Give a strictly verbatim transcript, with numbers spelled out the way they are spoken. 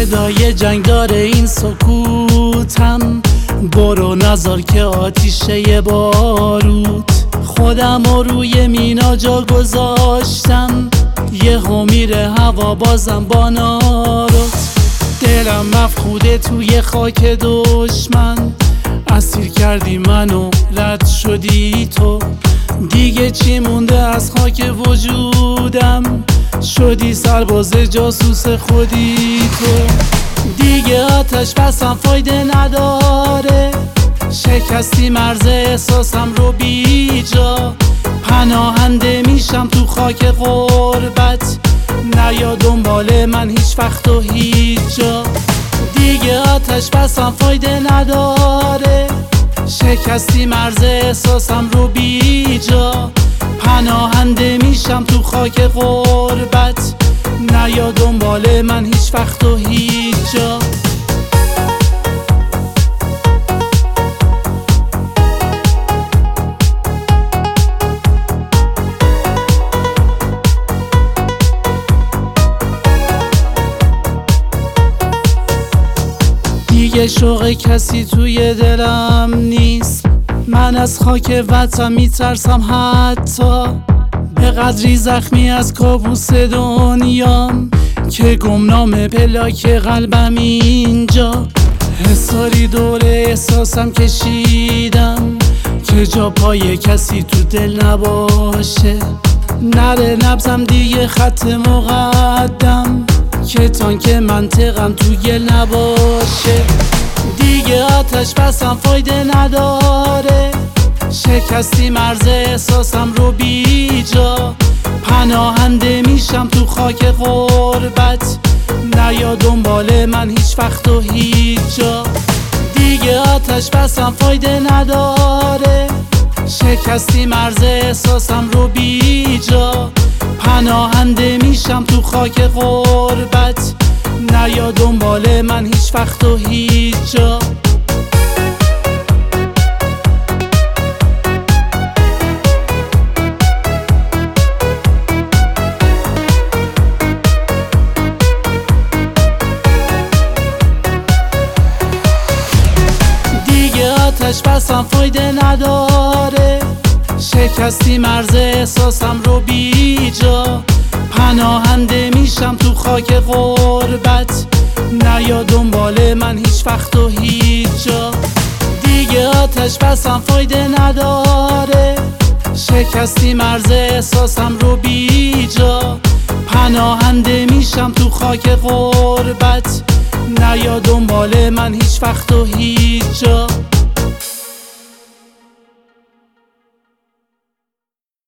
صدای جنگ داره این سکوتم، برو نذار که آتیشه بارود. خودم رو روی مینا جا گذاشتم، یه هم میره هوا بازم با نارت. دلم مفقوده توی خاک دشمن، اسیر کردی منو رد شدی تو. دیگه چی مونده از خاک وجودم، شدی سرباز جاسوس خودی تو. دیگه آتش بسم فایده نداره، شکستی مرز احساسم رو بی جا. پناهنده میشم تو خاک غربت، نیا دنبال من هیچ وقت و هیچ جا. دیگه آتش بسم فایده نداره، شکستی مرز احساسم رو بی جا. پناهنده میشم تو خاک غربت، نیا دنبال من هیچ وقت و هیچ جا. دیگه شوق کسی توی دلم نیست، من از خاک وطن میترسم حتی. به قدری زخمی از کابوس دنیام که گمنام پلاک قلبم اینجا. حساری دور احساسم کشیدم که جا پای کسی تو دل نباشه. نره نبزم دیگه خط مقدم که تانک منطقم تو گل نباشه. دیگه آتش بسم فایده نداره، شکستی مرز احساسم رو بی جا. پناهنده میشم تو خاک غربت، نیا دنبال من هیچ وقت و هیچ جا. دیگه آتش بسم فایده نداره، شکستی مرز احساسم رو بی جا. پناهنده میشم تو خاک غربت، نیا دنبال من هیچ وقت و هیچ جا. آتش بسم فایده نداره، شکستی مرز احساسم رو بی جا. پناهنده میشم تو خاک غربت، نیا دنبال من هیچ وقت و هیچ جا. دیگه آتش بسم فایده نداره، شکستی مرز احساسم رو بی جا. پناهنده میشم تو خاک غربت، نیا دنبال من هیچ وقت و هیچ جا.